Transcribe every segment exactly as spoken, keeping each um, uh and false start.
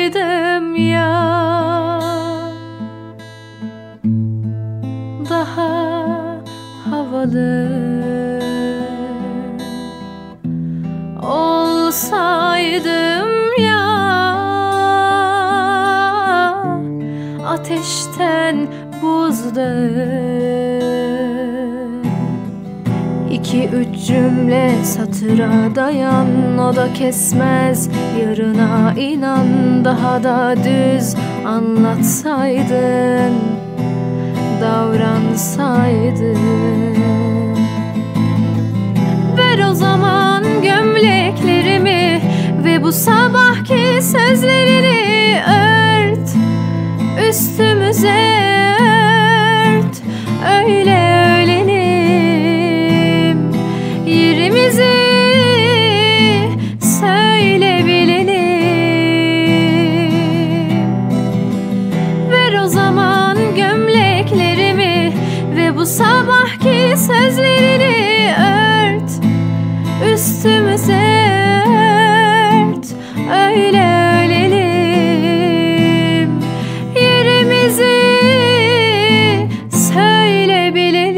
olsaydım ya, daha havalı olsaydım ya, ateşten buzdağı. İki üç cümle satıra dayan, o da kesmez yarına inan. Daha da düz anlatsaydın, davransaydın. Ver o zaman gömleklerimi ve bu sabahki sözlerini ört, üstümüze ört, öyle ölelim. Yerimizi söyle bilelim. Ver o zaman gömleklerimi ve bu sabahki sözlerini ört, üstümüze ört, öyle ölelim. Yerimizi söyle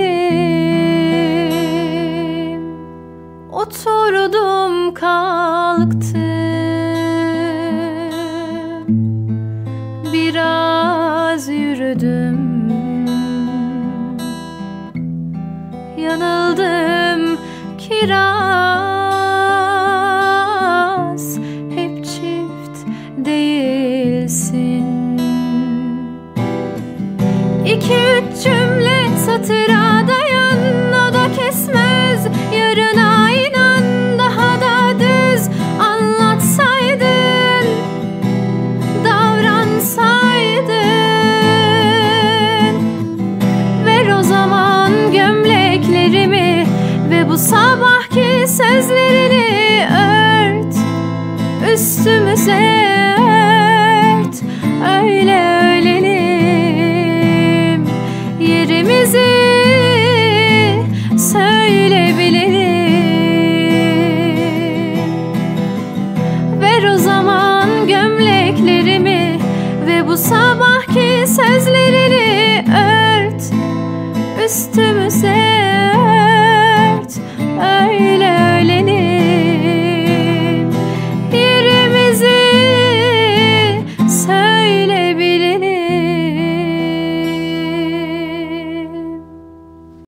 bilelim. Oturdum kalktım, biraz yürüdüm, yanıldım kiraz, hep çift değilsin. İki üç cümle satıra dayan, o da kesmez yarına inan. Daha da düz anlatsaydın, davransaydın. Ver o zaman gömleklerimi ve bu sabahki sözlerini ört, üstümüze ört, öyle